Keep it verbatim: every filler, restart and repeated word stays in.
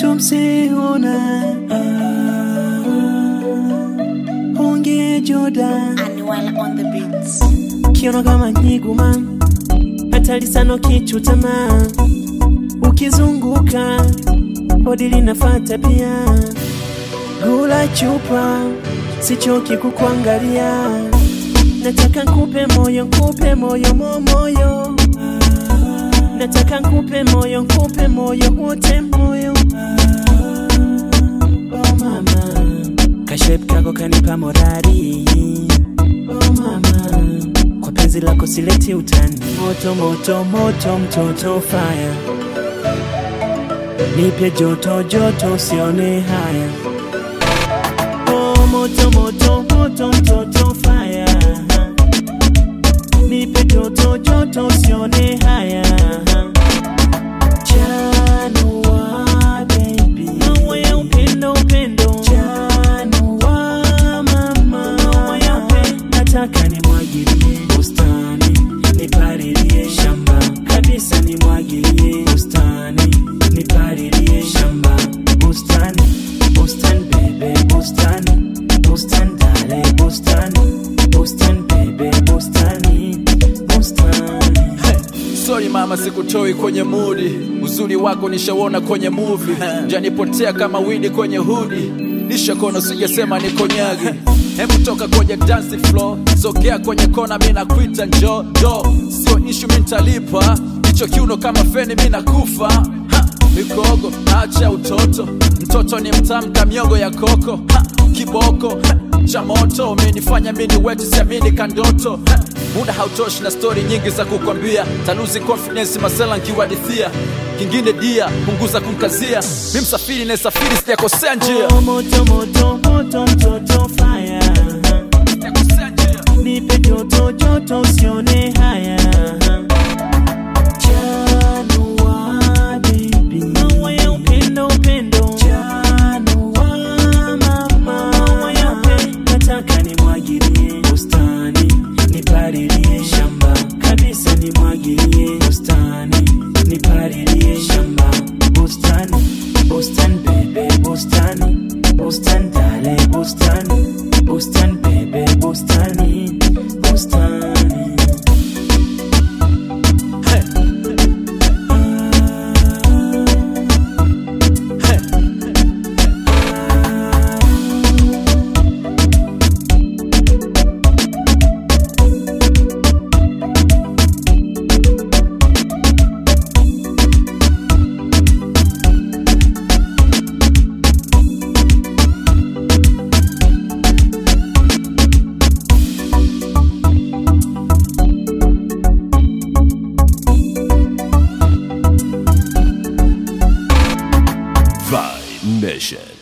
तुमसे होना होंगे जुदा. Annual on the beats. Kiona kama nyiguma hatari sana kichutama, ukizunguka bodi linafuata pia. Gula chupa sichoki kukuangalia, nataka nikupe moyo, nikupe moyo moyo. Nataka nikupe moyo, nikupe moyo wote moyo. Oh mama, kashape kako kanipa morali. Oh mama, kwa penzi lako sileti utani. Moto moto moto mtoto fire, nipe joto joto usione haya. Oh moto moto moto mtoto fire, nipe joto joto usione haya. Chanua baby, maua ya upendo upendo. Chanua mama, maua ya upendo. Nataka nimwagilie bustani, nipalilie shamba kabisa. Nimwagilie bustani, nipalilie shamba. Bustani, bustani baby, bustani, bustani dale, bustani, bustani baby, bustani, bustani. Hey, sorry mama sikutoi kwenye moodi, uzuri wako nishawona kwenye movie. Janipotea kama widi kwenye hoodie, nishakono sijasema niko nyagi. Hebu toka kwenye dance floor, sogea kwenye kona mina kuita njoo do. Sio issue mimi nitalipa, hicho kiuno kama feni mimi nakufa. Ha, mikogo acha utoto, mtoto ni mtamu kama miogo ya koko. Ha, kiboko ha, cha moto umenifanya mimi weti siamini kandoto. Ha, muda hautoshi na story nyingi za kukwambia, taluzi confidence masela nkiwadithia. Kingine dia punguza kumkazia, mimi msafiri na safiri sijakosea njia. Oh moto moto moto mtoto fire, sijakosea njia. nipe joto joto usione haya. Chanua baby, maua ya upendo upendo. Chanua mama, maua ya upendo. Nataka nimwagilie bustani, nipalilie shamba kabisa. Nimwagilie bustani, nipalilie shamba. Bustani, bustani baby, bustani, bustani dale, bustani, bustani baby, bustani, bustani. Hey. Hey. Vibe Nation.